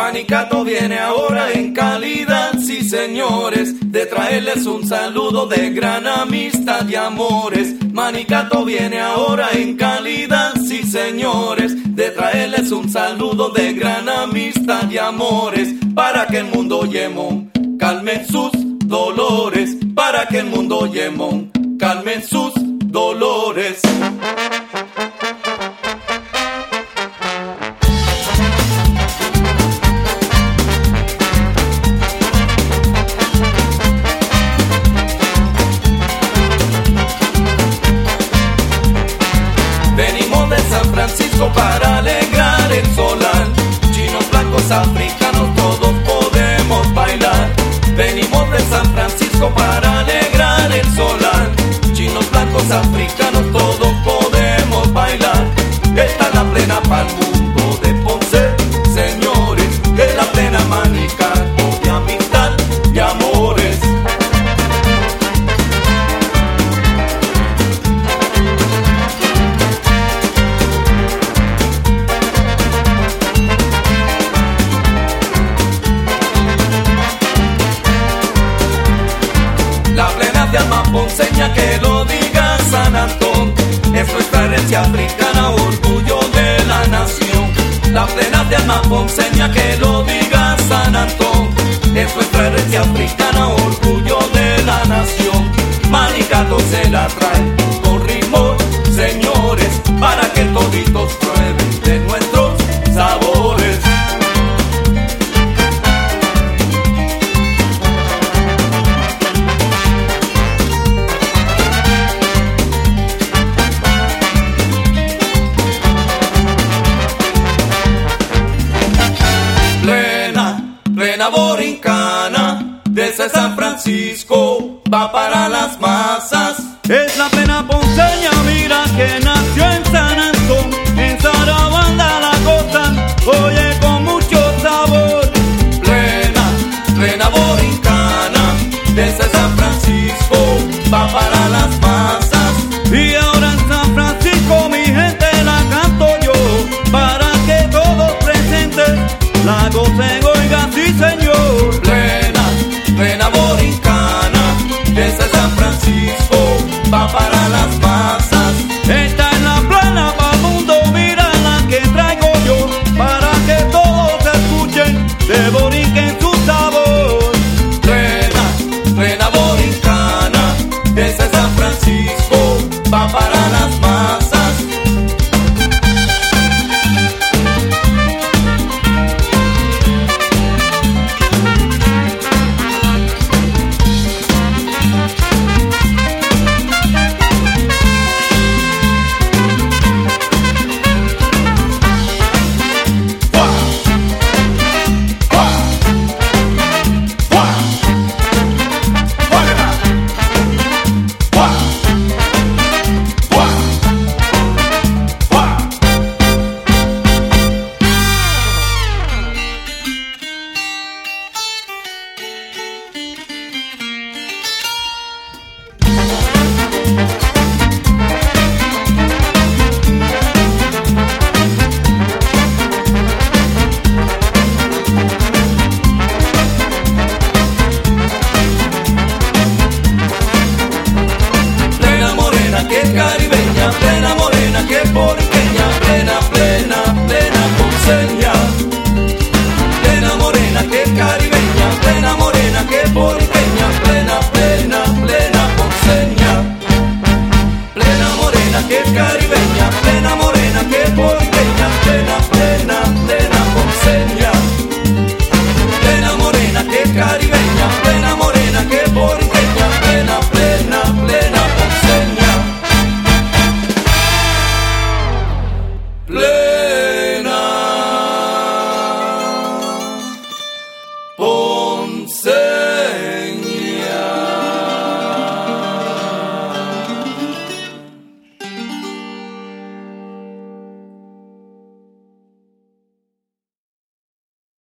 Manicato viene ahora en calidad, sí señores, de traerles un saludo de gran amistad y amores. Manicato viene ahora en calidad, sí señores, de traerles un saludo de gran amistad y amores. Para que el mundo yemón calme sus dolores, para que el mundo yemón calme sus dolores. Para alegrar el solar, chinos, blancos, africanos, todos podemos bailar. Venimos de San Francisco para alegrar el solar, chinos, blancos, africanos, todos podemos bailar. Esta es la plena pa'l mundo de Ponce, señores, es la plena Manicato de amistad y amores. Ponceña, que lo diga San Antón, es nuestra herencia africana, orgullo de la nación. La plena de alma ponceña, que lo diga San Antón, es nuestra herencia africana, orgullo de la nación. Manicato se la trae con ritmo, señores, para que toditos prueben de nuestros sabores. Plena borincana, desde San Francisco va para las masas. Es la plena ponceña, mira que nació en San Antón, en Zarabanda la gozan, oye con mucho sabor. Plena borincana, desde San Francisco va para las masas. Y ahora en San Francisco mi gente la canto yo, para que todos presentes la gocen, oiga, sí señor. Plena borincana, desde San Francisco va para las masas. Esta es la plena pa'l mundo, mira la que traigo yo, para que todos escuchen, de Borinquen su sabor. Plena borincana, desde San Francisco va para las masas. Plena morena que es boriqueña, plena ponceña. Plena morena que es caribeña, plena morena que es boriqueña, plena ponceña. Plena morena que es caribeña, plena morena que es boriqueña, plena ponceña. Plena morena que es caribeña, plena morena que es boriqueña, plena ponceña. Plena Ponce.